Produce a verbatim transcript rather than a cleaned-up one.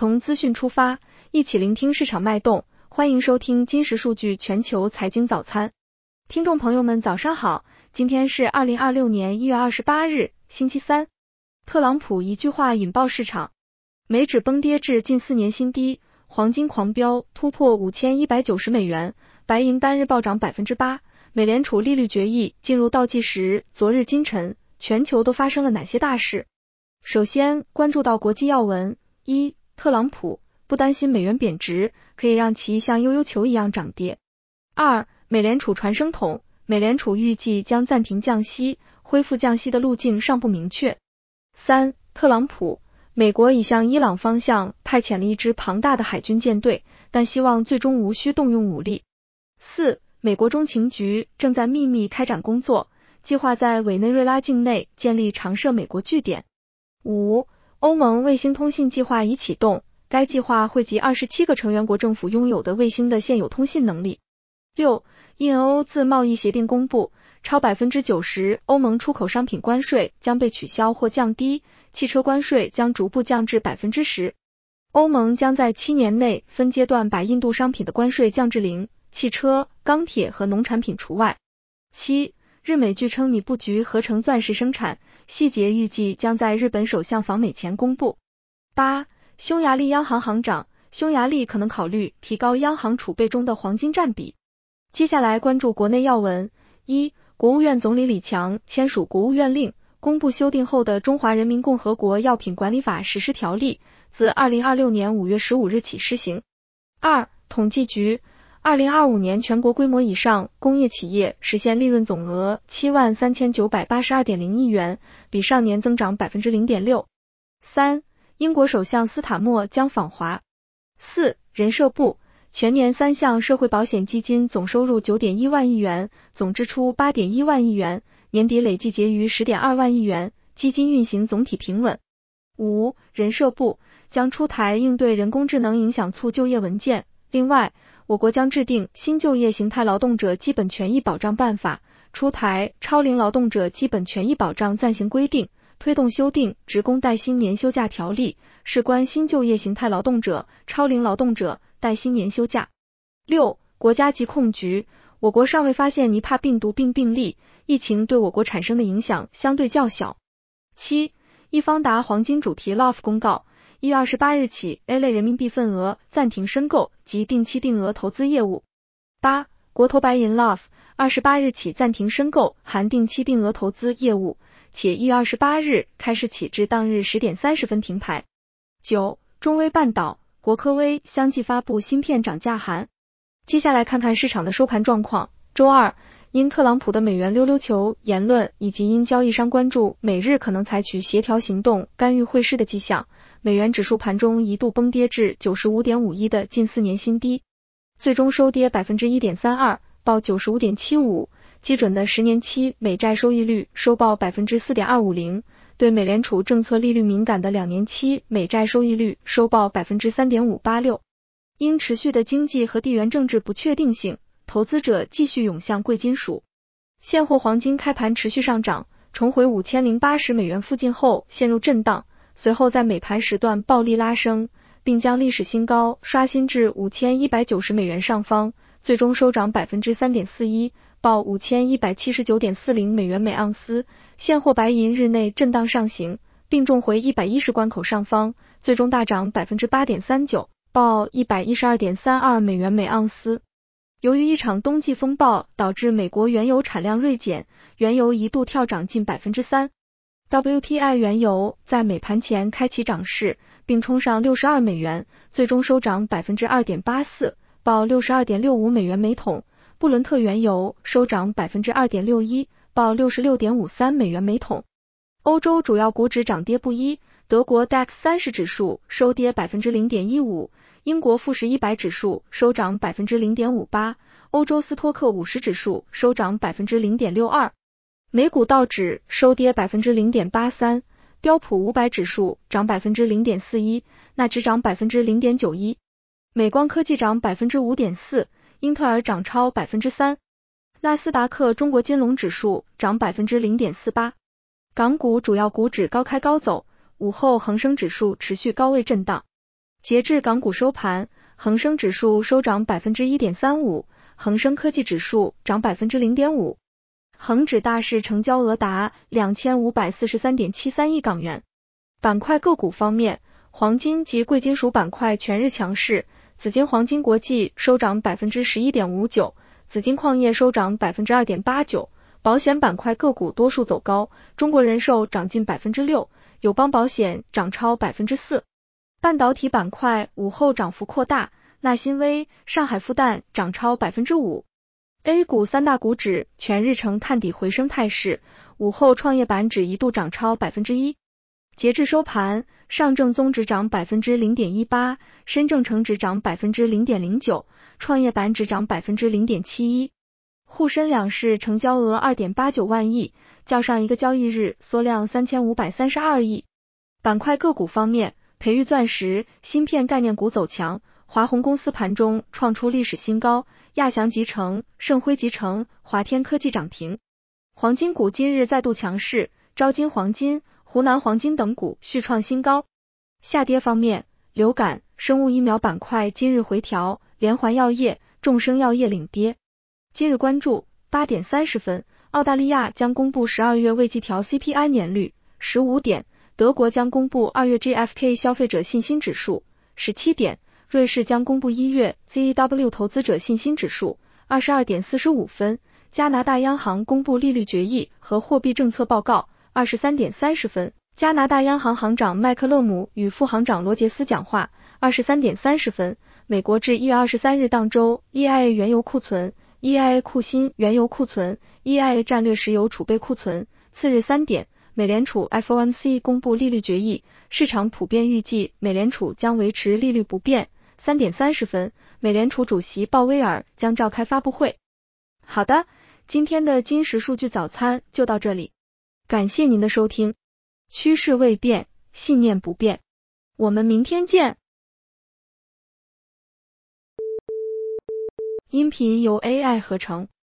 从资讯出发，一起聆听市场脉动。欢迎收听金石数据全球财经早餐。听众朋友们早上好，今天是二零二六年一月二十八日，星期三。特朗普一句话引爆市场，美指崩跌至近四年新低，黄金狂飙突破五千一百九十美元，白银单日暴涨 百分之八。 美联储利率决议进入倒计时，昨日今晨全球都发生了哪些大事？首先关注到国际要闻。一、特朗普不担心美元贬值，可以让其像悠悠球一样涨跌。二、美联储传声筒，美联储预计将暂停降息，恢复降息的路径尚不明确。三、特朗普，美国已向伊朗方向派遣了一支庞大的海军舰队，但希望最终无需动用武力。四、美国中情局正在秘密开展工作，计划在委内瑞拉境内建立常设美国据点。五、欧盟卫星通信计划已启动，该计划汇集二十七个成员国政府拥有的卫星的现有通信能力。六、印欧自贸易协定公布，超 百分之九十 欧盟出口商品关税将被取消或降低，汽车关税将逐步降至 百分之十。欧盟将在七年内分阶段把印度商品的关税降至零，汽车、钢铁和农产品除外。七、日美据称拟布局合成钻石生产，细节预计将在日本首相访美前公布。八、匈牙利央行行长，匈牙利可能考虑提高央行储备中的黄金占比。接下来关注国内要闻。一、国务院总理李强签署国务院令，公布修订后的《中华人民共和国药品管理法》实施条例，自二零二六年五月十五日起施行。二、统计局，二零二五年全国规模以上工业企业实现利润总额七万三千九百八十二点零亿元，比上年增长 百分之零点六。三、英国首相斯塔默将访华。四、人社部，全年三项社会保险基金总收入 九点一万亿元，总支出 八点一万亿元，年底累计结余 十点二万亿元，基金运行总体平稳。五、人社部将出台应对人工智能影响促就业文件，另外我国将制定新就业形态劳动者基本权益保障办法，出台超龄劳动者基本权益保障暂行规定，推动修订职工带薪年休假条例，事关新就业形态劳动者、超龄劳动者带薪年休假。六、国家疾控局，我国尚未发现尼帕病毒病病例，疫情对我国产生的影响相对较小。七、易方达黄金主题 L O F 公告，一月二十八日起 A 类人民币份额暂停申购及定期定额投资业务。八、国投白银 L O F 二十八日起暂停申购含定期定额投资业务，且一月二十八日开始起至当日十点三十分停牌。九、中微半岛，国科微相继发布芯片涨价函。接下来看看市场的收盘状况。周二，因特朗普的美元溜溜球言论以及因交易商关注美日可能采取协调行动干预汇市的迹象，美元指数盘中一度崩跌至 九十五点五一 的近四年新低，最终收跌 百分之一点三二， 报 九十五点七五， 基准的十年期美债收益率收报 百分之四点二五零， 对美联储政策利率敏感的两年期美债收益率收报 百分之三点五八六。 因持续的经济和地缘政治不确定性，投资者继续涌向贵金属。现货黄金开盘持续上涨，重回五千零八十美元附近后陷入震荡，随后在美盘时段暴力拉升，并将历史新高刷新至五千一百九十美元上方，最终收涨 百分之三点四一， 报 五千一百七十九点四零美元每盎司。现货白银日内震荡上行，并重回一百一十关口上方，最终大涨 百分之八点三九， 报 一百一十二点三二美元每盎司。由于一场冬季风暴导致美国原油产量锐减，原油一度跳涨近 百分之三。 W T I 原油在美盘前开启涨势，并冲上六十二美元，最终收涨 百分之二点八四， 报 六十二点六五美元每桶。布伦特原油收涨 百分之二点六一， 报 六十六点五三美元每桶。欧洲主要股指涨跌不一，德国 D A X 三十指数收跌 百分之零点一五，英国富时一百指数收涨 百分之零点五八， 欧洲斯托克五十指数收涨 百分之零点六二。 美股道指收跌 百分之零点八三， 标普五百指数涨 百分之零点四一， 纳指涨 百分之零点九一。 美光科技涨 百分之五点四， 英特尔涨超 百分之三。 纳斯达克中国金龙指数涨 百分之零点四八。 港股主要股指高开高走，午后恒生指数持续高位震荡。 截至港股收盘，恒生指数收涨 百分之一点三五， 恒生科技指数涨 百分之零点五。 恒指大市成交额达 两千五百四十三点七三亿港元。板块个股方面，黄金及贵金属板块全日强势，紫金黄金国际收涨 百分之十一点五九， 紫金矿业收涨 百分之二点八九， 保险板块个股多数走高，中国人寿涨近 百分之六， 友邦保险涨超 百分之四。 半导体板块午后涨幅扩大，纳新微、上海复旦涨超 百分之五。 A 股三大股指全日呈探底回升态势，午后创业板指一度涨超 百分之一。 截至收盘，上证综指涨 百分之零点一八， 深证成指涨 百分之零点零九， 创业板指涨 百分之零点七一。 沪深两市成交额 二点八九万亿，较上一个交易日缩量三千五百三十二亿。板块个股方面，培育钻石、芯片概念股走强，华虹公司盘中创出历史新高，亚翔集成、盛辉集成、华天科技涨停。黄金股今日再度强势，招金黄金、湖南黄金等股续创新高。下跌方面，流感、生物医疗板块今日回调，联环药业、众生药业领跌。今日关注八点三十分，澳大利亚将公布十二月未季调 C P I 年率，十五点德国将公布二月 G F K 消费者信心指数，十七点瑞士将公布一月 Z E W 投资者信心指数，二十二点四十五分加拿大央行公布利率决议和货币政策报告，二十三点三十分加拿大央行行长麦克勒姆与副行长罗杰斯讲话，二十三点三十分美国至一月二十三日当周 E I A 原油库存、E I A 库欣原油库存、E I A 战略石油储备库存。次日三点美联储 F O M C 公布利率决议，市场普遍预计美联储将维持利率不变。三点三十分美联储主席鲍威尔将召开发布会。好的，今天的金石数据早餐就到这里，感谢您的收听。趋势未变，信念不变，我们明天见。音频由 A I 合成。